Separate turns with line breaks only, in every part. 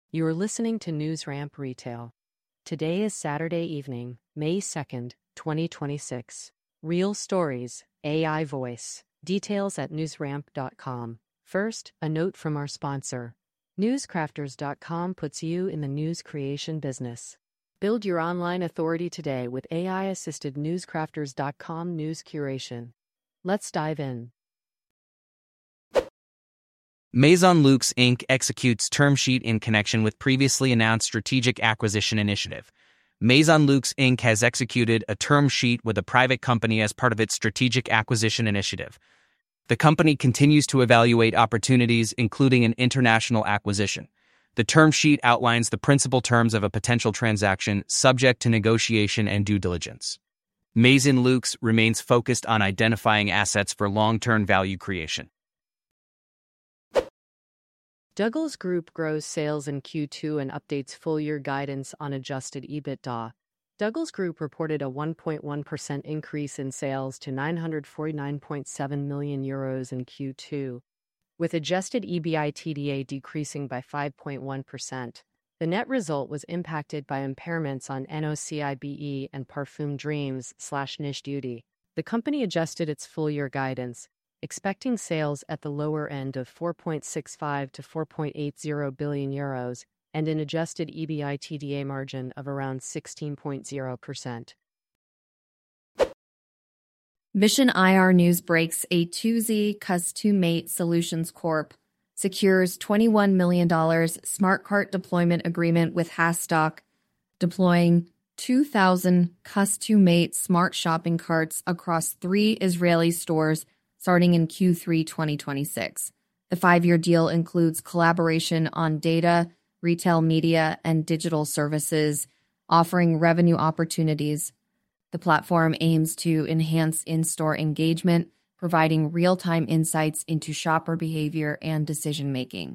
You are listening to NewsRamp Retail. Today is Saturday evening, May 2nd, 2026. Real stories, AI voice. Details at newsramp.com. First, a note from our sponsor. Newscrafters.com puts you in the news creation business. Build your online authority today with AI-assisted Newscrafters.com news curation. Let's dive in.
Maison Lux Inc. executes term sheet in connection with previously announced strategic acquisition initiative. Maison Lux Inc. has executed a term sheet with a private company as part of its strategic acquisition initiative. The company continues to evaluate opportunities, including an international acquisition. The term sheet outlines the principal terms of a potential transaction, subject to negotiation and due diligence. Maison Lux remains focused on identifying assets for long-term value creation.
Douglas Group grows sales in Q2 and updates full-year guidance on adjusted EBITDA. Douglas Group reported a 1.1% increase in sales to €949.7 million in Q2, with adjusted EBITDA decreasing by 5.1%. The net result was impacted by impairments on NOCIBE and Parfum Dreams/Niche Duty. The company adjusted its full-year guidance, expecting sales at the lower end of €4.65 to €4.80 billion and an adjusted EBITDA margin of around 16.0%.
Mission IR News breaks a 2Z Customate Solutions Corp. secures $21 million smart cart deployment agreement with Hasstock, deploying 2,000 Customate smart shopping carts across 3 Israeli stores starting in Q3 2026. The 5-year deal includes collaboration on data, retail media, and digital services, offering revenue opportunities. The platform aims to enhance in-store engagement, providing real-time insights into shopper behavior and decision-making.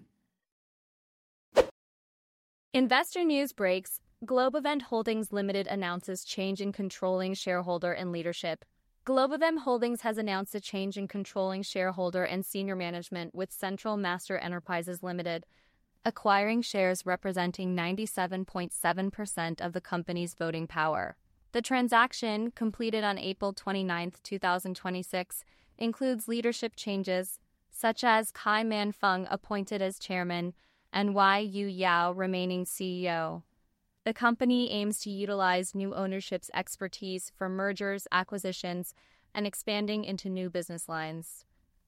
Investor news breaks. Globevent Holdings Limited announces change in controlling shareholder and leadership. Globevent Holdings has announced a change in controlling shareholder and senior management, with Central Master Enterprises Limited acquiring shares representing 97.7% of the company's voting power. The transaction, completed on April 29, 2026, includes leadership changes, such as Kai Man Fung appointed as chairman and Yu Yao remaining CEO. The company aims to utilize new ownership's expertise for mergers, acquisitions, and expanding into new business lines.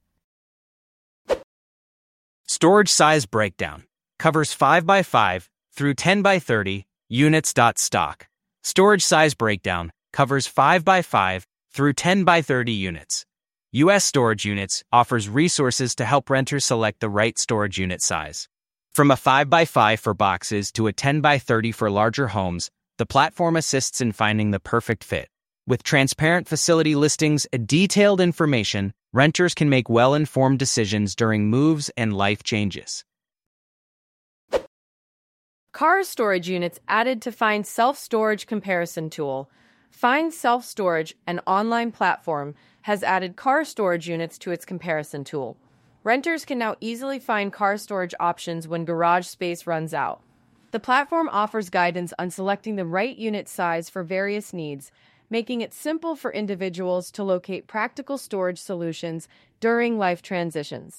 Storage size breakdown covers 5x5 through 10x30 units. Stock. Storage size breakdown covers 5x5 through 10x30 units. U.S. Storage Units offers resources to help renters select the right storage unit size. From a 5x5 for boxes to a 10x30 for larger homes, the platform assists in finding the perfect fit. With transparent facility listings and detailed information, renters can make well-informed decisions during moves and life changes.
Car storage units added to Find Self-Storage comparison tool. Find Self-Storage, an online platform, has added car storage units to its comparison tool. Renters can now easily find car storage options when garage space runs out. The platform offers guidance on selecting the right unit size for various needs, making it simple for individuals to locate practical storage solutions during life transitions.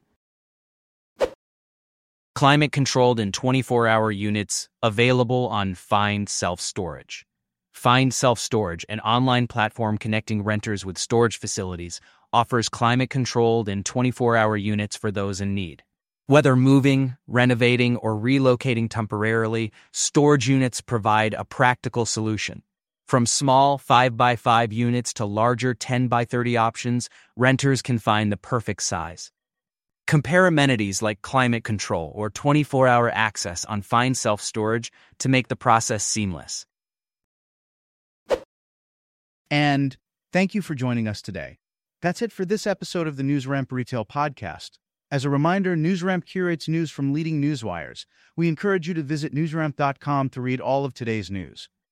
Climate-controlled and 24-hour units available on Find Self-Storage. Find Self-Storage, an online platform connecting renters with storage facilities, offers climate-controlled and 24-hour units for those in need. Whether moving, renovating, or relocating temporarily, storage units provide a practical solution. From small 5x5 units to larger 10x30 options, renters can find the perfect size. Compare amenities like climate control or 24-hour access on Find Self-Storage to make the process seamless.
And thank you for joining us today. That's it for this episode of the NewsRamp Retail Podcast. As a reminder, NewsRamp curates news from leading newswires. We encourage you to visit newsramp.com to read all of today's news.